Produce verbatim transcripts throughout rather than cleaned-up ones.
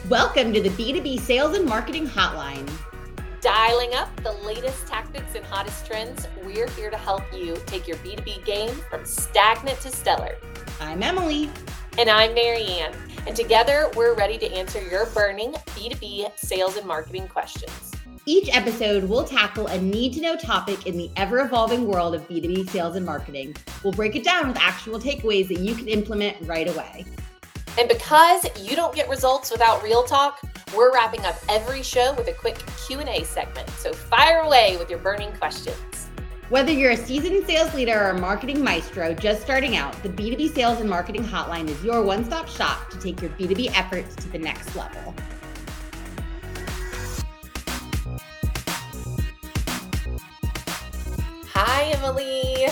Welcome to the B two B Sales and Marketing Hotline. Dialing up the latest tactics and hottest trends, we're here to help you take your B two B game from stagnant to stellar. I'm Emily. And I'm Marianne. And together, we're ready to answer your burning B two B sales and marketing questions. Each episode, we'll tackle a need-to-know topic in the ever-evolving world of B two B sales and marketing. We'll break it down with actual takeaways that you can implement right away. And because you don't get results without real talk, we're wrapping up every show with a quick Q and A segment. So fire away with your burning questions. Whether you're a seasoned sales leader or a marketing maestro just starting out, the B two B Sales and Marketing Hotline is your one-stop shop to take your B two B efforts to the next level. Hi, Emily.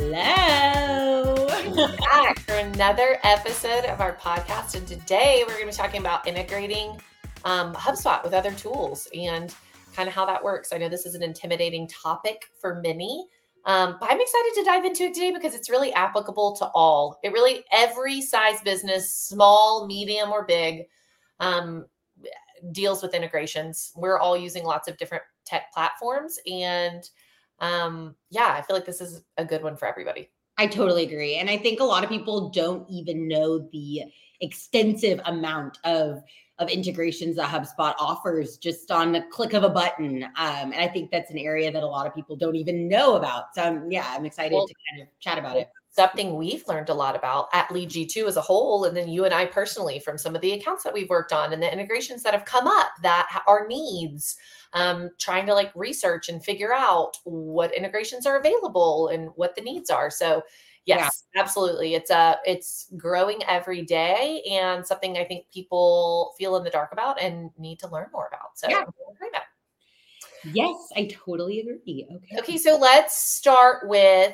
Hello. We're back for another episode of our podcast. And today we're going to be talking about integrating um, HubSpot with other tools and kind of how that works. I know this is an intimidating topic for many, um, but I'm excited to dive into it today because it's really applicable to all. It really, every size business, small, medium, or big, um, deals with integrations. We're all using lots of different tech platforms. And um, yeah, I feel like this is a good one for everybody. I totally agree. And I think a lot of people don't even know the extensive amount of, of integrations that HubSpot offers just on the click of a button. Um, and I think that's an area that a lot of people don't even know about. So um, yeah, I'm excited well, to kind of chat about it. Something we've learned a lot about at Lead G two as a whole, and then you and I personally from some of the accounts that we've worked on and the integrations that have come up that are needs, um, trying to like research and figure out what integrations are available and what the needs are. So yes, yeah. Absolutely. It's uh it's growing every day and something I think people feel in the dark about and need to learn more about. So yeah. I agree about it. Yes, I totally agree. Okay. Okay. So let's start with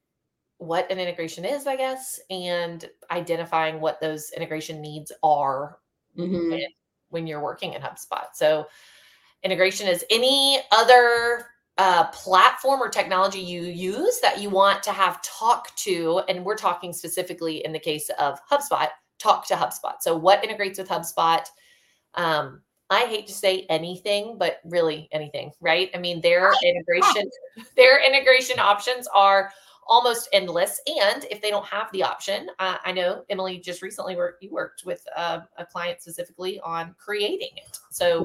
what an integration is, I guess, and identifying what those integration needs are mm-hmm. when, when you're working in HubSpot. So integration is any other uh, platform or technology you use that you want to have talk to, and we're talking specifically in the case of HubSpot, talk to HubSpot. So what integrates with HubSpot? Um, I hate to say anything, but really anything, right? I mean, their integration, their integration options are almost endless. And if they don't have the option, uh, I know Emily just recently worked, you worked with uh, a client specifically on creating it. So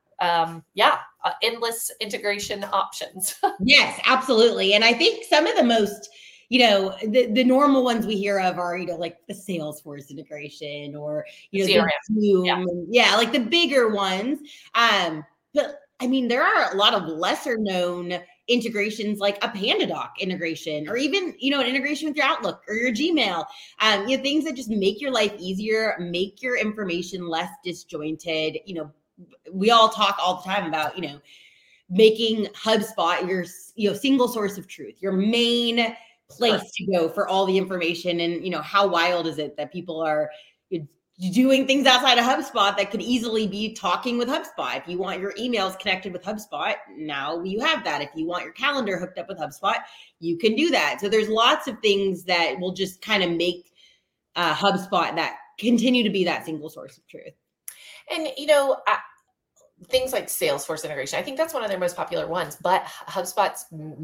um, yeah, uh, endless integration options. Yes, absolutely. And I think some of the most, you know, the, the normal ones we hear of are, you know, like the Salesforce integration or, you know, C R M. Zoom. Yeah. And, yeah, like the bigger ones. Um, but I mean, there are a lot of lesser known integrations like a PandaDoc integration, or even, you know, an integration with your Outlook or your Gmail, um, you know, things that just make your life easier, make your information less disjointed. You know, we all talk all the time about, you know, making HubSpot your, you know, single source of truth, your main place to go for all the information. And, you know, how wild is it that people are doing things outside of HubSpot that could easily be talking with HubSpot. If you want your emails connected with HubSpot, now you have that. If you want your calendar hooked up with HubSpot, you can do that. So there's lots of things that will just kind of make uh, HubSpot that continue to be that single source of truth. And, you know, I, things like Salesforce integration, I think that's one of their most popular ones, but HubSpot's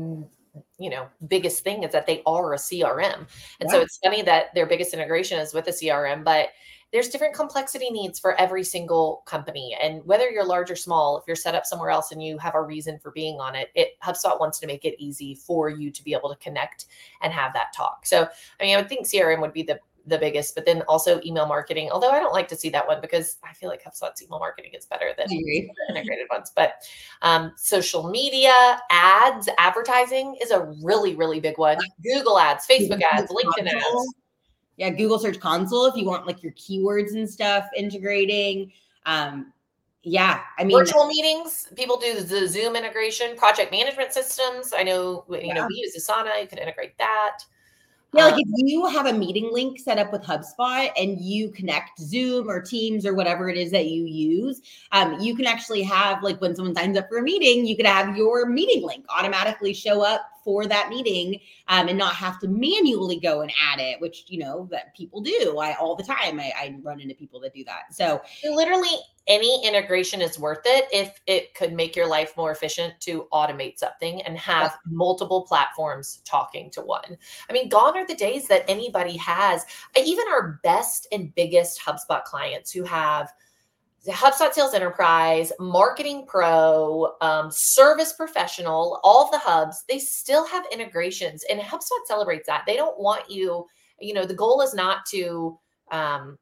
you know, biggest thing is that they are a C R M. And yeah. So it's funny that their biggest integration is with a C R M, but there's different complexity needs for every single company. And whether you're large or small, if you're set up somewhere else and you have a reason for being on it, it HubSpot wants to make it easy for you to be able to connect and have that talk. So, I mean, I would think C R M would be the the biggest, but then also email marketing, although I don't like to see that one because I feel like HubSpot's email marketing is better than the integrated ones. But um, social media, ads, advertising is a really, really big one. Google ads, Facebook ads, LinkedIn ads. Yeah, Google Search Console if you want like your keywords and stuff integrating. Um, yeah, I mean, virtual meetings. People do the Zoom integration, project management systems. I know, you yeah. know, we use Asana. You can integrate that. Yeah, like if you have a meeting link set up with HubSpot and you connect Zoom or Teams or whatever it is that you use, um, you can actually have, like when someone signs up for a meeting, you could have your meeting link automatically show up for that meeting um, and not have to manually go and add it, which, you know, that people do I all the time. I, I run into people that do that. So literally any integration is worth it if it could make your life more efficient to automate something and have yeah. multiple platforms talking to one. I mean, gone are the days that anybody has, even our best and biggest HubSpot clients who have the HubSpot Sales Enterprise, Marketing Pro, um, Service Professional, all of the hubs, they still have integrations, and HubSpot celebrates that. They don't want you, you know, the goal is not to um,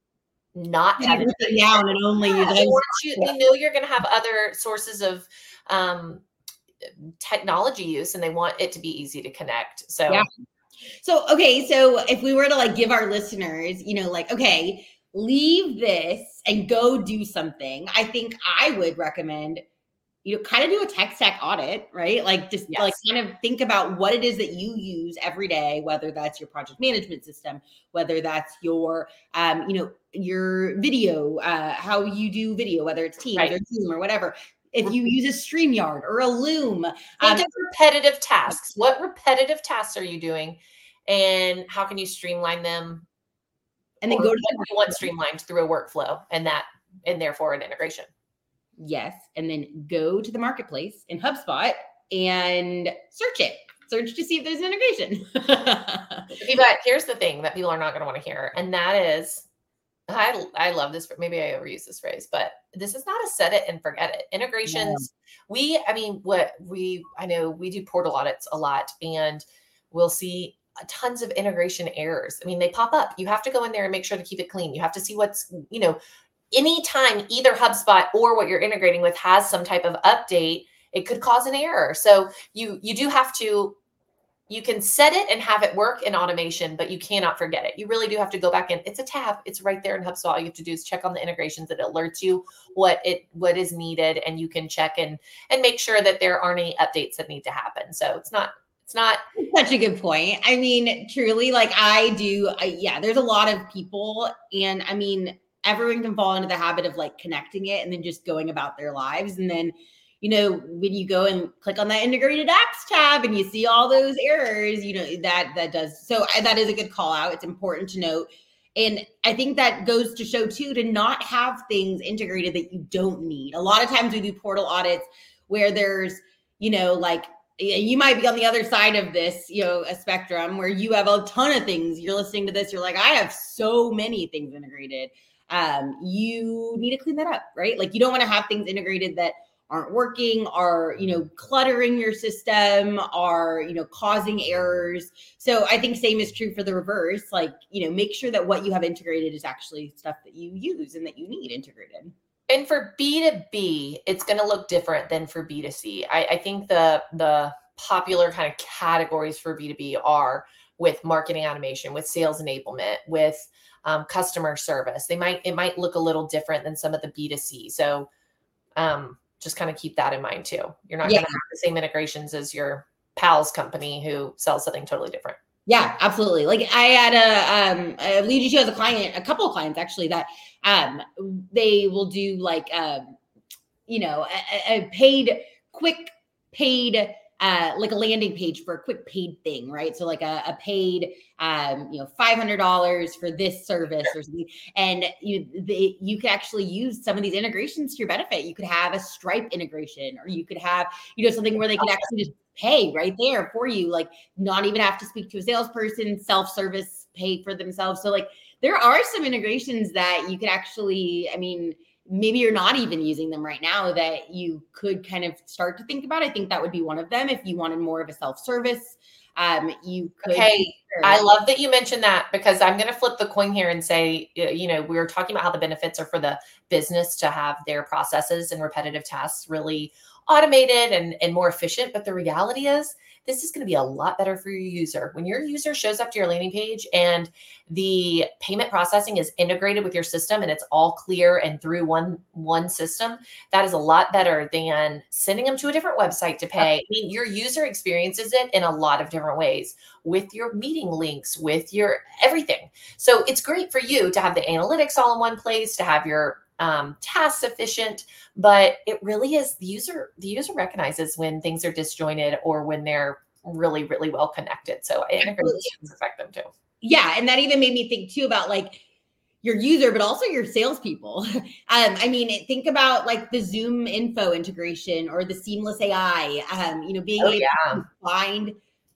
not have everything down and only yeah, use they want you, they know you're going to have other sources of um, technology use, and they want it to be easy to connect. So, yeah. So, okay. So if we were to like give our listeners, you know, like, okay, leave this and go do something, I think I would recommend, you know, kind of do a tech stack audit, right? Like just yes. like kind of think about what it is that you use every day, whether that's your project management system, whether that's your, um, you know, your video, uh, how you do video, whether it's Teams right. or Zoom or whatever. If you use a StreamYard or a Loom. Think um, of repetitive tasks. What repetitive tasks are you doing? And how can you streamline them? And then go to the you want streamlined through a workflow and that, and therefore an integration. Yes. And then go to the marketplace in HubSpot and search it. Search to see if there's an integration. But here's the thing that people are not going to want to hear. And that is, I, I love this. Maybe I overuse this phrase, but this is not a set it and forget it. Integrations. Yeah. We, I mean, what we, I know we do portal audits a lot, and we'll see tons of integration errors. I mean, they pop up. You have to go in there and make sure to keep it clean. You have to see what's, you know, anytime either HubSpot or what you're integrating with has some type of update, it could cause an error. So you, you do have to, you can set it and have it work in automation, but you cannot forget it. You really do have to go back in. It's a tab. It's right there in HubSpot. All you have to do is check on the integrations that alerts you what it, what is needed. And you can check and, and make sure that there aren't any updates that need to happen. So it's not, It's not such a good point. I mean, truly, like I do. I, yeah, there's a lot of people, and I mean, everyone can fall into the habit of like connecting it and then just going about their lives. And then, you know, when you go and click on that integrated apps tab and you see all those errors, you know, that that does. So that is a good call out. It's important to note. And I think that goes to show too, to not have things integrated that you don't need. A lot of times we do portal audits where there's, you know, like, you might be on the other side of this, you know, a spectrum where you have a ton of things. You're listening to this. You're like, I have so many things integrated. Um, you need to clean that up, right? Like you don't want to have things integrated that aren't working, are, you know, cluttering your system, are, you know, causing errors. So I think same is true for the reverse. Like, you know, make sure that what you have integrated is actually stuff that you use and that you need integrated. And for B to B, it's going to look different than for B to C. I, I think the the popular kind of categories for B to B are with marketing automation, with sales enablement, with um, customer service. They might it might look a little different than some of the B to C. So um, just kind of keep that in mind too. You're not yeah. going to have the same integrations as your pal's company who sells something totally different. Yeah, absolutely. Like I had a, um, I lead you as a client, a couple of clients actually that um, they will do like, um, you know, a, a paid, quick paid, uh, like a landing page for a quick paid thing, right? So like a, a paid, um, you know, five hundred dollars for this service or something. And you, they, you could actually use some of these integrations to your benefit. You could have a Stripe integration, or you could have, you know, something where they could actually just pay right there for you, like not even have to speak to a salesperson, self-service, pay for themselves. So like there are some integrations that you could actually, I mean, maybe you're not even using them right now that you could kind of start to think about. I think that would be one of them. If you wanted more of a self-service, um, you could. Okay. I love that you mentioned that, because I'm going to flip the coin here and say, you know, we were talking about how the benefits are for the business to have their processes and repetitive tasks really automated and, and more efficient. But the reality is this is going to be a lot better for your user. When your user shows up to your landing page and the payment processing is integrated with your system and it's all clear and through one, one system, that is a lot better than sending them to a different website to pay. I mean, your user experiences it in a lot of different ways, with your meeting links, with your everything. So it's great for you to have the analytics all in one place, to have your Um, tasks efficient, but it really is the user, the user recognizes when things are disjointed or when they're really, really well connected. So integrations affect them too. Yeah. And that even made me think too about like your user, but also your salespeople. um, I mean, think about like the Zoom info integration or the seamless A I, um, you know, being oh, able yeah. to find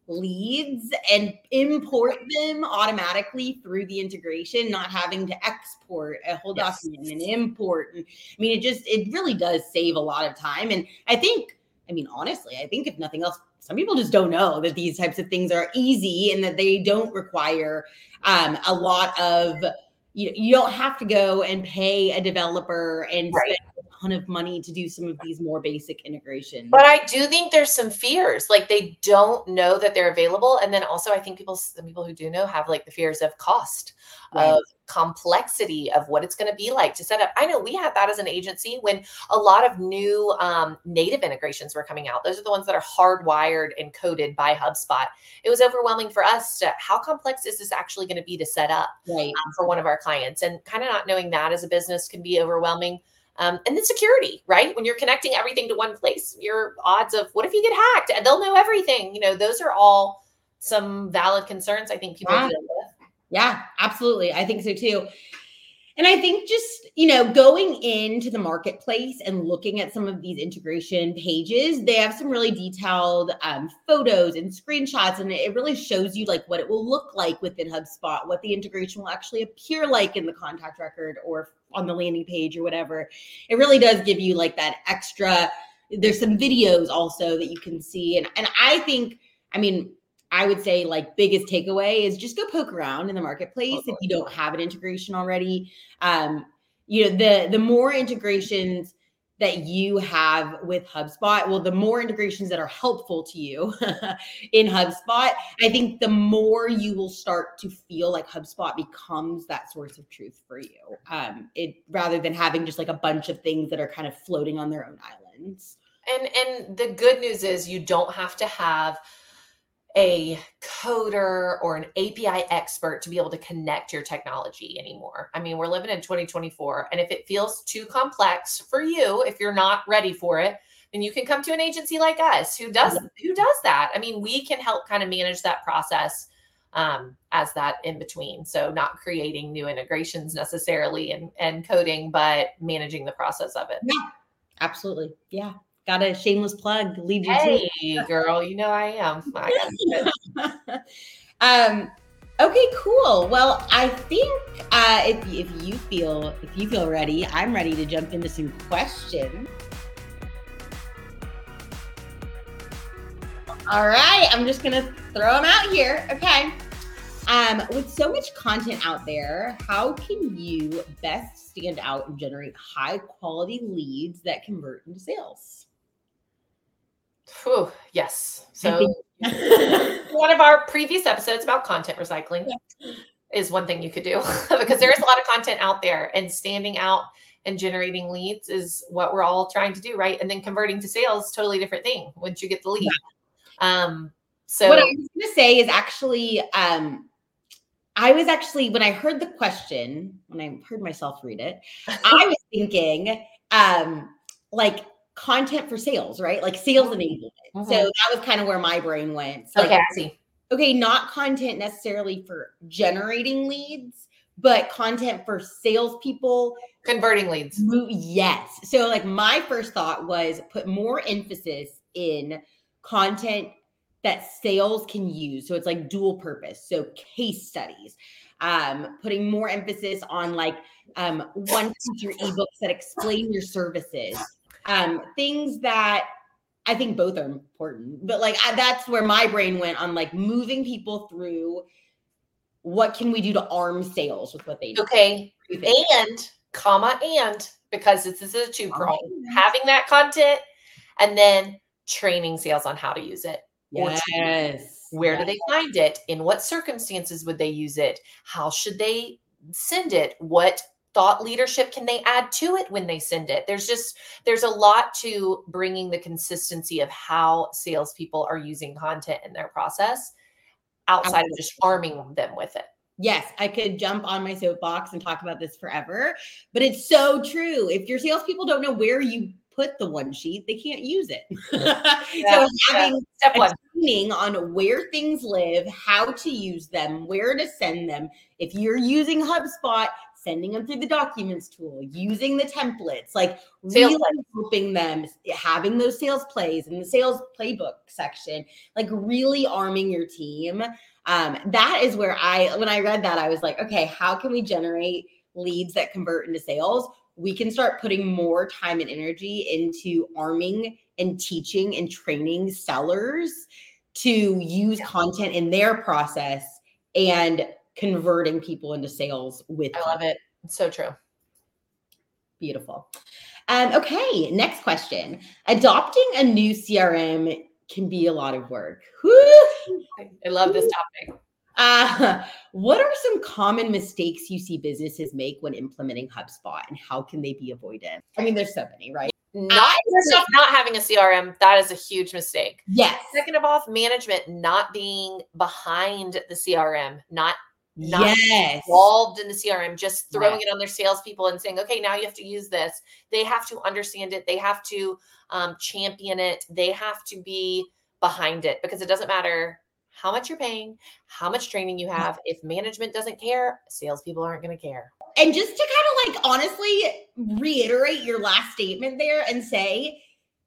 leads and import them automatically through the integration, not having to export a whole yes. document and import. And I mean, it just, it really does save a lot of time. And I think, I mean, honestly, I think if nothing else, some people just don't know that these types of things are easy and that they don't require um, a lot of, you, you don't have to go and pay a developer and right. spend a ton of money to do some of these more basic integrations. But I do think there's some fears, like they don't know that they're available. And then also I think people, the people who do know have like the fears of cost, right. of complexity, of what it's going to be like to set up. I know we had that as an agency when a lot of new um, native integrations were coming out. Those are the ones that are hardwired and coded by HubSpot. It was overwhelming for us to how complex is this actually going to be to set up right. um, for one of our clients, and kind of not knowing that as a business can be overwhelming. Um, and then security, right? When you're connecting everything to one place, your odds of what if you get hacked and they'll know everything, you know, those are all some valid concerns I think people yeah. deal with. Yeah, absolutely. I think so too. And I think just, you know, going into the marketplace and looking at some of these integration pages, they have some really detailed um, photos and screenshots, and it really shows you like what it will look like within HubSpot, what the integration will actually appear like in the contact record or on the landing page or whatever. It really does give you like that extra, there's some videos also that you can see. And, and I think, I mean, I would say like biggest takeaway is just go poke around in the marketplace if you don't have an integration already. Um, you know, the the more integrations that you have with HubSpot, well, the more integrations that are helpful to you in HubSpot, I think the more you will start to feel like HubSpot becomes that source of truth for you. Um, it rather than having just like a bunch of things that are kind of floating on their own islands. And and the good news is you don't have to have a coder or an A P I expert to be able to connect your technology anymore. I mean, we're living in twenty twenty-four, and if it feels too complex for you, if you're not ready for it, then you can come to an agency like us who does who does that. I mean, we can help kind of manage that process um, as that in between. So not creating new integrations necessarily and, and coding, but managing the process of it. Yeah, absolutely. Yeah. Got a shameless plug. Lead you hey, to girl, you know I am. I um, okay, cool. Well, I think uh, if if you feel if you feel ready, I'm ready to jump into some questions. All right, I'm just gonna throw them out here. Okay. Um, with so much content out there, how can you best stand out and generate high quality leads that convert into sales? Whew, yes. So one of our previous episodes about content recycling yeah. is one thing you could do because there is a lot of content out there, and standing out and generating leads is what we're all trying to do, right? And then converting to sales, totally different thing once you get the lead. Yeah. Um, so what I was going to say is actually, um, I was actually, when I heard the question, when I heard myself read it, I was thinking um, like content for sales, right? Like sales enablement. Mm-hmm. So that was kind of where my brain went. So okay, like, I see. Okay, not content necessarily for generating leads, but content for salespeople. Converting leads. Yes. So like my first thought was put more emphasis in content that sales can use. So it's like dual purpose. So case studies, um, putting more emphasis on like um, one feature ebooks that explain your services, um, things that I think both are important, but like I, that's where my brain went on like moving people through what can we do to arm sales with what they do. Okay. And comma, and because this is a two prong, having that content and then training sales on how to use it. Yes. Where yes. do they find it? In what circumstances would they use it? How should they send it? What thought leadership can they add to it when they send it? There's just, there's a lot to bringing the consistency of how salespeople are using content in their process outside Absolutely. Of just arming them with it. Yes, I could jump on my soapbox and talk about this forever, but it's so true. If your salespeople don't know where you put the one sheet, they can't use it. Yeah, so having yeah. Step one. training on where things live, how to use them, where to send them. If you're using HubSpot, sending them through the documents tool, using the templates, like really helping them, having those sales plays in the sales playbook section, like really arming your team. Um, that is where I, when I read that, I was like, okay, how can we generate leads that convert into sales? We can start putting more time and energy into arming and teaching and training sellers to use content in their process and converting people into sales with. I love it. It's so true. Beautiful. Um, okay. Next question. Adopting a new C R M can be a lot of work. Woo! I love this topic. Uh, what are some common mistakes you see businesses make when implementing HubSpot, and how can they be avoided? I mean, there's so many, right? Not, uh, not having a C R M, that is a huge mistake. Yes. Second of all, management not being behind the C R M, not, not yes. involved in the C R M, just throwing yes. it on their salespeople and saying, okay, now you have to use this. They have to understand it. They have to um, champion it. They have to be behind it, because it doesn't matter how much you're paying, how much training you have. If management doesn't care, salespeople aren't going to care. And just to kind of like honestly reiterate your last statement there and say,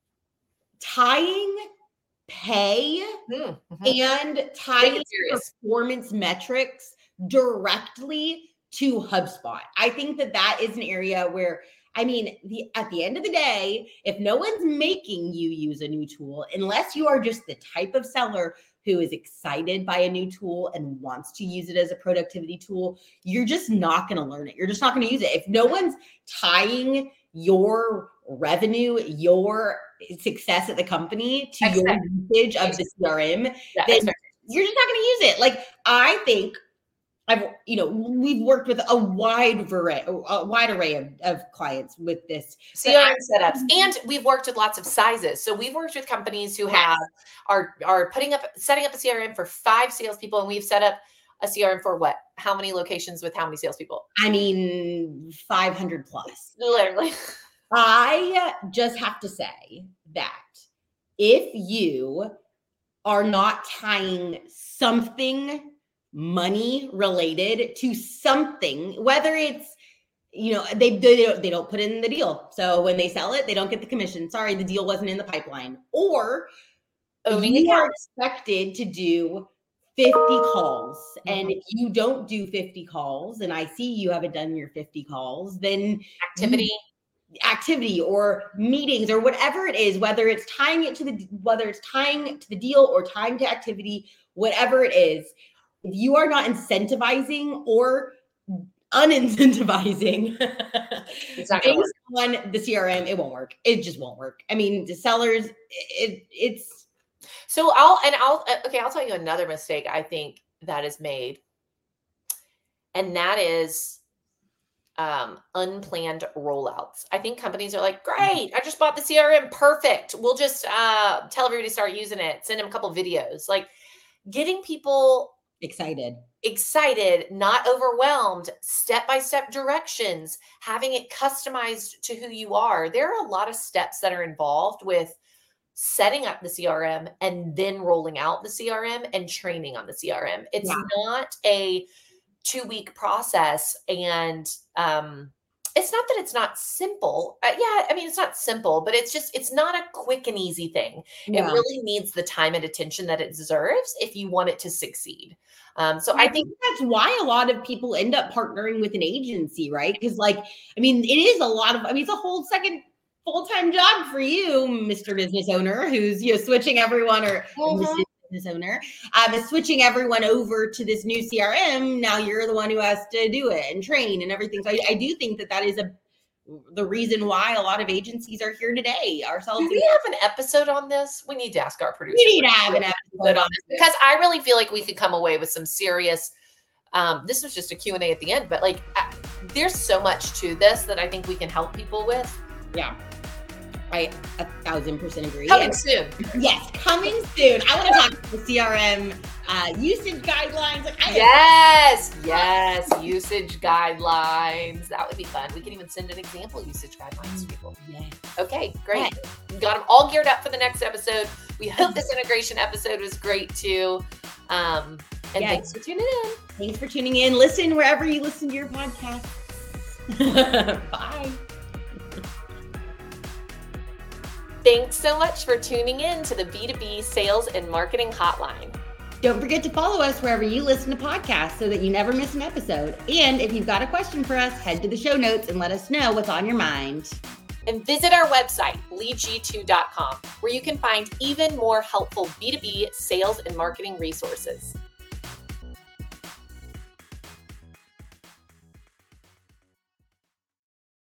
tying pay mm-hmm. and tying performance metrics directly to HubSpot. I think that that is an area where, I mean, the at the end of the day, if no one's making you use a new tool, unless you are just the type of seller who is excited by a new tool and wants to use it as a productivity tool, you're just not going to learn it. You're just not going to use it. If no one's tying your revenue, your success at the company to Expect. your usage of the C R M, yeah, then expect. you're just not going to use it. Like, I think I've, you know, we've worked with a wide variety, a wide array of, of clients with this C R M setups, and we've worked with lots of sizes. So we've worked with companies who yes. have are are putting up, setting up a C R M for five salespeople, and we've set up a C R M for what? How many locations with how many salespeople? I mean, five hundred plus. Literally. I just have to say that if you are not tying something money related to something, whether it's, you know, they, they don't they don't put in the deal, so when they sell it, they don't get the commission. Sorry, the deal wasn't in the pipeline. Or Owning you are expected to do fifty calls, mm-hmm. and if you don't do fifty calls, and I see you haven't done your fifty calls, then activity activity or meetings or whatever it is, whether it's tying it to the whether it's tying to the deal or tying to activity, whatever it is, if you are not incentivizing or unincentivizing it's not based on the C R M, it won't work. It just won't work. I mean, the sellers, it, it's. So I'll, and I'll, okay, I'll tell you another mistake I think that is made. And that is um, unplanned rollouts. I think companies are like, great, I just bought the C R M. Perfect. We'll just uh, tell everybody to start using it. Send them a couple videos, like getting people excited, excited, not overwhelmed, step-by-step directions, having it customized to who you are. There are a lot of steps that are involved with setting up the C R M and then rolling out the C R M and training on the C R M. It's yeah. not a two-week process. And um, it's not that it's not simple. Uh, yeah, I mean, it's not simple, but it's just, it's not a quick and easy thing. Yeah. It really needs the time and attention that it deserves if you want it to succeed. Um, so I, I think, think that's why a lot of people end up partnering with an agency, right? Because like, I mean, it is a lot of, I mean, it's a whole second full-time job for you, Mister Business Owner, who's, you know, switching everyone or mm-hmm. business owner, um, is switching everyone over to this new C R M. Now you're the one who has to do it and train and everything. So I, I do think that that is a the reason why a lot of agencies are here today. Ourselves. Do we have an episode on this? We need to ask our producer. We need to have an episode on this because I really feel like we could come away with some serious. Um, this was just a Q and A at the end, but like, uh, there's so much to this that I think we can help people with. Yeah. I a thousand percent agree. Coming and, soon. Yes, coming soon. I want to talk about the C R M uh, usage guidelines. Like I yes, yes, usage guidelines. That would be fun. We can even send an example usage guidelines to people. Yeah. Okay, great. Yeah. We got them all geared up for the next episode. We hope this integration episode was great too. Um, and yes. thanks for tuning in. Thanks for tuning in. Listen wherever you listen to your podcast. Bye. Thanks so much for tuning in to the B two B Sales and Marketing Hotline. Don't forget to follow us wherever you listen to podcasts so that you never miss an episode. And if you've got a question for us, head to the show notes and let us know what's on your mind. And visit our website, lead g two dot com, where you can find even more helpful B two B sales and marketing resources.